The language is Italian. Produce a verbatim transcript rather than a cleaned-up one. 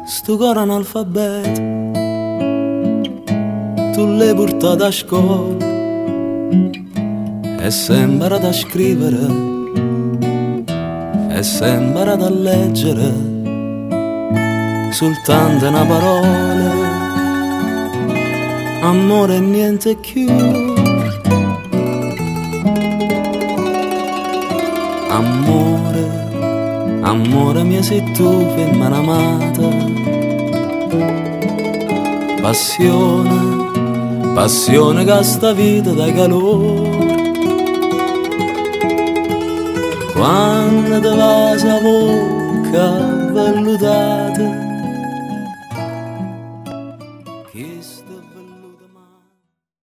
sto coro analfabeto, tu l'hai portato a scuola e sei imparato a scrivere e sei imparato a leggere soltanto una parola, amore e niente più. Amore, amore mio sei tu femmina amata, passione, passione che sta vita dai calore. Quando te vas a bocca vellutata, chi sta